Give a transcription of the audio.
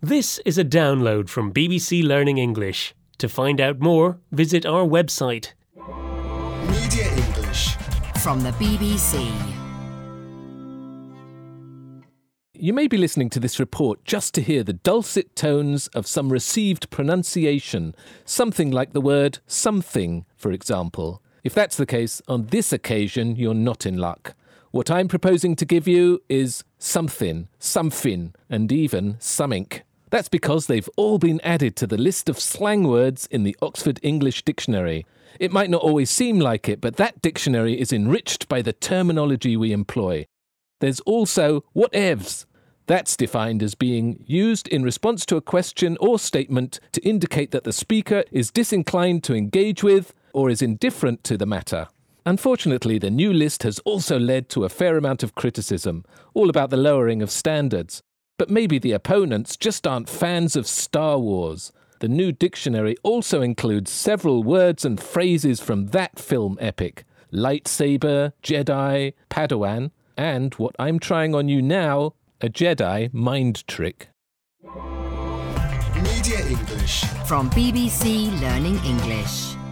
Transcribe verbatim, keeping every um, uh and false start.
This is a download from B B C Learning English. To find out more, visit our website. Media English from the B B C. You may be listening to this report just to hear the dulcet tones of some received pronunciation, something like the word something, for example. If that's the case, on this occasion, you're not in luck. What I'm proposing to give you is something, somefin, and even summink. That's because they've all been added to the list of slang words in the Oxford English Dictionary. It might not always seem like it, but that dictionary is enriched by the terminology we employ. There's also whatevs. That's defined as being used in response to a question or statement to indicate that the speaker is disinclined to engage with or is indifferent to the matter. Unfortunately, the new list has also led to a fair amount of criticism, all about the lowering of standards. But maybe the opponents just aren't fans of Star Wars. The new dictionary also includes several words and phrases from that film epic: lightsaber, Jedi, Padawan, and what I'm trying on you now, a Jedi mind trick. Media English From B B C Learning English.